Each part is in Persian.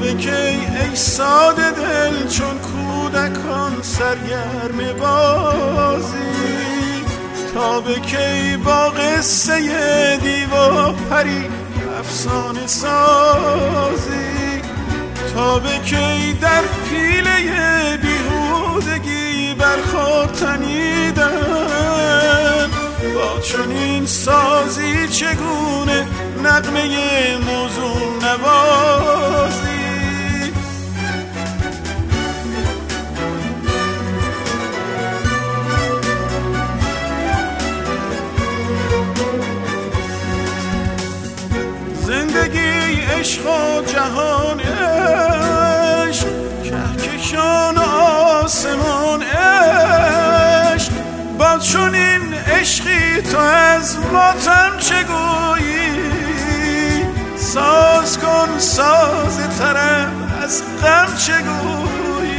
به کی ای ساده دل چون کودکان سرگرم بازی؟ تا به کی با قصه دیو و پری افسانه سازی؟ تا به کی در پیله بیهودگی بر خود تنیدن؟ با چنین سازی چگونه نغمه موزون نوازی؟ زندگی عشق و جهان عشق، کهکشان آسمان عشق. با چنین عشقی تو از ماتم چه گویی؟ ساز کن ساز طرب از غم چه گویی؟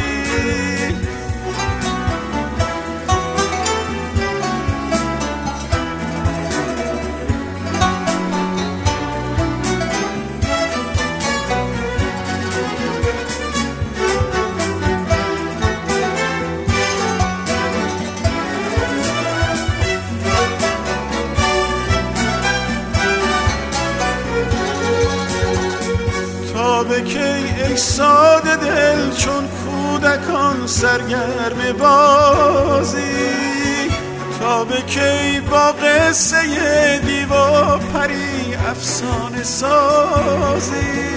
تا به کی ای ساده دل چون کودکان سرگرم بازی؟ تا به کی با قصه دیو و پری افسانه سازی؟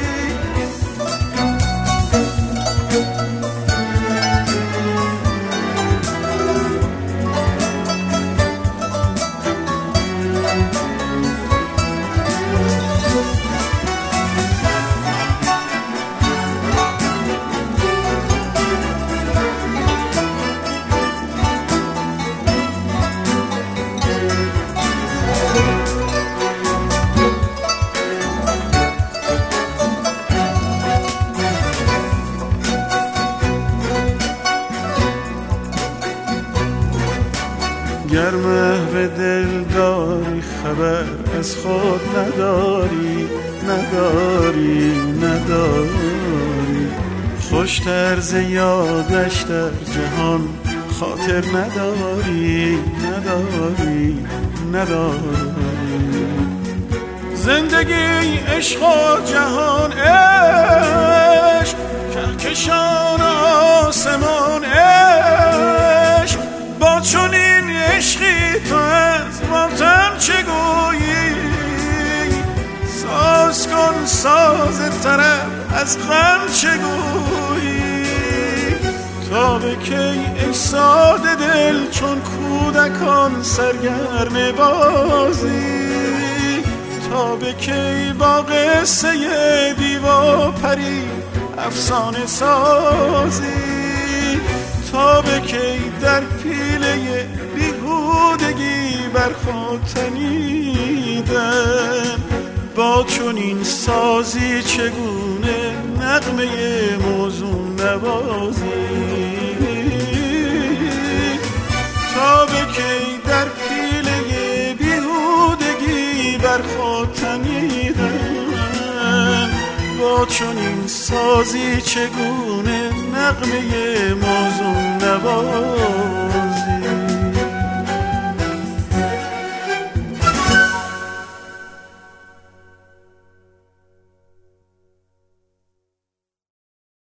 گر محو دل داری خبر از خود نداری، خوش طرز یادش در جهان خاطر نداری. زندگی عشق و جهان عشق، کهکشان آسمان عشق. با چنین عشقی تو از ماتم چه گویی؟ ساز کن ساز طرب از غم چه گویی؟ تا به کی ای ساده دل چون کودکان سرگرم بازی؟ تا به کی با قصه دیو و پری افسانه سازی؟ تا به کی در پیله بیهودگی بر خود تنیدن؟ با چنین سازی چگونه نغمه موزون نوازی؟ تا به کی در پیله بیهودگی بر خود تنیدن؟ با چنین سازی چگونه نغمه موزون نوازی؟